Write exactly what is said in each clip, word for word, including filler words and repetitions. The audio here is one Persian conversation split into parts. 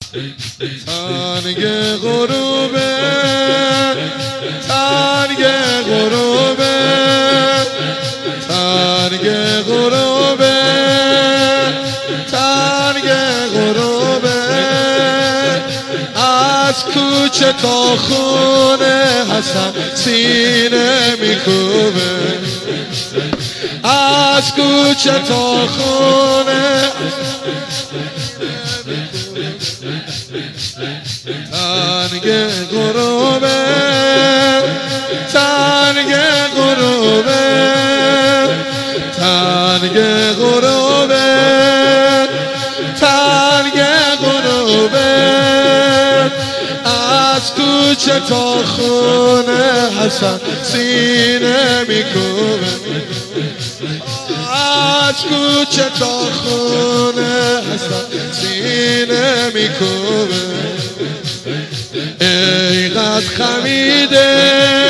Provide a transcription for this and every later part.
تنگ غروبه تنگ غروبه تنگ غروبه تنگ غروبه از کوچه تا خونه حسن سینه میکوبه از کوچه تا خونه تنگ غروبه تنگ غروبه تنگ غروبه تنگ غروبه از کوچه تا خونه حسن سینه میکوبه از کوچه تا خونه حسن سینه میکوبه ای قد خمیده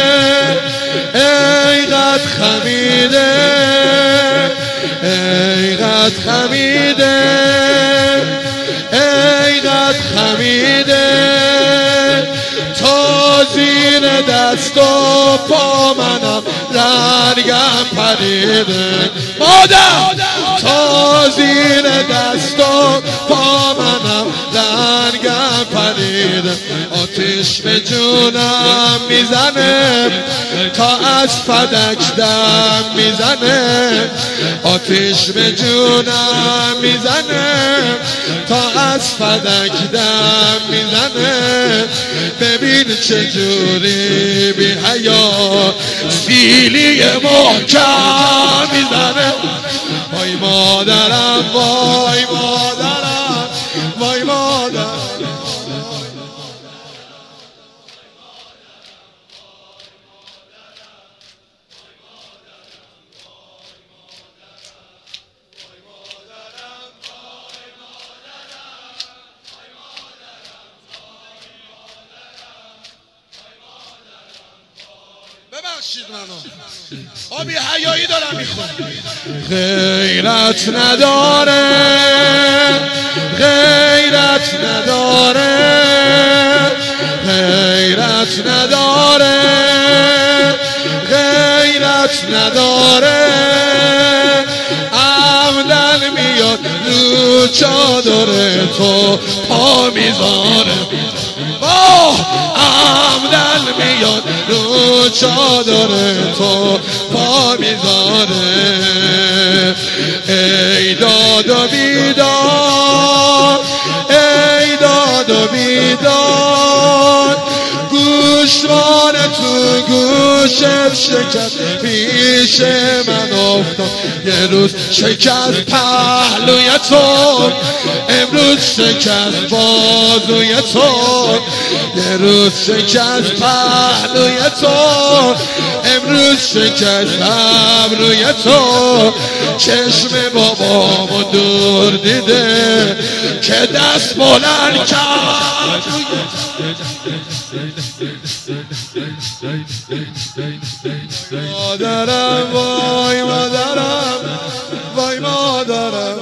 ای قد خمیده ای قد خمیده ای قد خمیده تا زیر دست و پا منم رنگم پریده مادر تا زیر دست و پا منم رنگم پریده آتش به جونم میزنه تا از فدک دم میزنه آتش به جونم میزنه تا از فدک دم میزنه ببین چجوری بی حیا سیلی محکم میزنه وای مادرم وای مادرم وای مادرم ببخشید منو آبی حیایی دارم میخونم غیرت نداره غیرت نداره غیرت نداره غیرت نداره عمدن میاد رو چادر تو پا میذاره عمدن میاد رو چادر تو پا میذاره ای داد و بیداد ای داد و بیداد گوشوان تو گوشم شکست پیش من افتاد یه روز شکست پهلوی تو امروز شکست بازوی تو یه روز شکست پهلوی تو امروز شکست ابروی تو چشم بابامو دور دیده که دست بلند کرد مادرم وای مادرم وای مادرم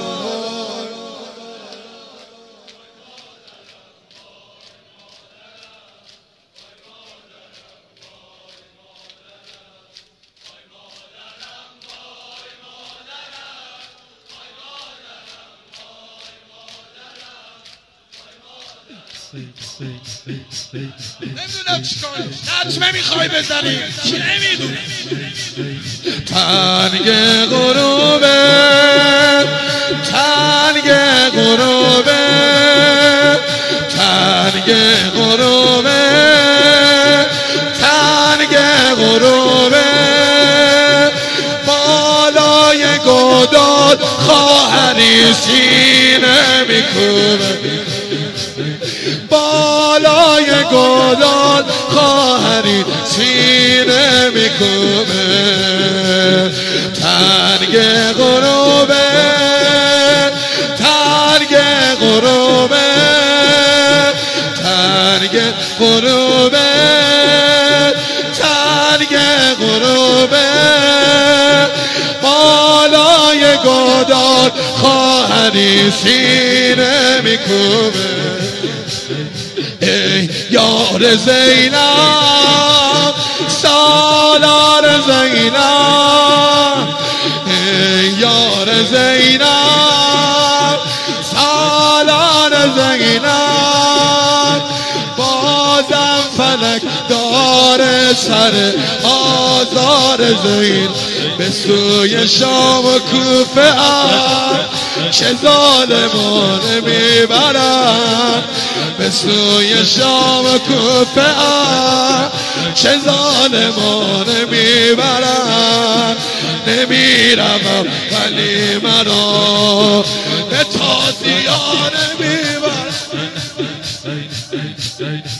نمیدونم چیکار نطمه میخوای بزنی چی نمیدونم تنگ غروبه تنگ غروبه تنگ غروبه تنگ غروبه بالای گودال خواهری سینه میکوبه بالای گودال خواهری سینه میکوبه تنگ غروبه تنگ غروبه تنگ غروبه تنگ غروبه بالای گودال خواهری سینه میکوبه یار زینب سالار زینب ای یار زینب سالار زینب بازم فلک داره سر آزار زین به سوی شام و کوفه چه ظالمانه میبرن به سوی شام و کوفه چه ظالمانه میبرن نمیروم ولی منو به تازیانه میبرن